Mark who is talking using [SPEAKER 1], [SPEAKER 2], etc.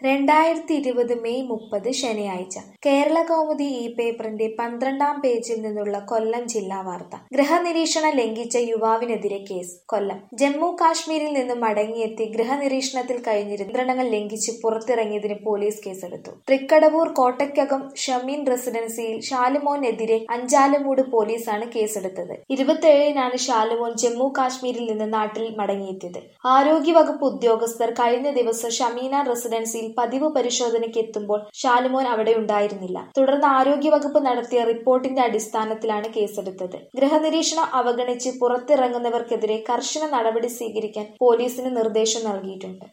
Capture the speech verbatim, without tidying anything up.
[SPEAKER 1] രണ്ടായിരത്തി ഇരുപത് മെയ് മുപ്പത് ശനിയാഴ്ച കേരളകൗമുദി ഈ പേപ്പറിന്റെ പന്ത്രണ്ടാം പേജിൽ നിന്നുള്ള കൊല്ലം ജില്ലാ വാർത്ത. ഗൃഹനിരീക്ഷണം ലംഘിച്ച യുവാവിനെതിരെ കേസ്. കൊല്ലം. ജമ്മു കാശ്മീരിൽ നിന്നും മടങ്ങിയെത്തി ഗൃഹനിരീക്ഷണത്തിൽ കഴിഞ്ഞിരുന്ന നിയന്ത്രണങ്ങൾ ലംഘിച്ച് പുറത്തിറങ്ങിയതിന് പോലീസ് കേസെടുത്തു. തൃക്കടവൂർ കോട്ടയ്ക്കകം ഷമീൻ റെസിഡൻസിയിൽ ഷാലുമോനെതിരെ അഞ്ചാലുമൂട് പോലീസാണ് കേസെടുത്തത്. ഇരുപത്തിയേഴിനാണ് ഷാലുമോൻ ജമ്മു കാശ്മീരിൽ നിന്ന് നാട്ടിൽ മടങ്ങിയെത്തിയത്. ആരോഗ്യവകുപ്പ് ഉദ്യോഗസ്ഥർ കഴിഞ്ഞ ദിവസം ഷമീന റെസിഡൻസിയിൽ പതിവ് പരിശോധനയ്ക്ക് എത്തുമ്പോൾ ഷാലുമോൻ അവിടെ ഉണ്ടായിരുന്നില്ല. തുടർന്ന് ആരോഗ്യവകുപ്പ് നടത്തിയ റിപ്പോർട്ടിന്റെ അടിസ്ഥാനത്തിലാണ് കേസെടുത്തത്. ഗൃഹനിരീക്ഷണം അവഗണിച്ച് പുറത്തിറങ്ങുന്നവർക്കെതിരെ കർശന നടപടി സ്വീകരിക്കാൻ പോലീസിന് നിർദ്ദേശം നൽകിയിട്ടുണ്ട്.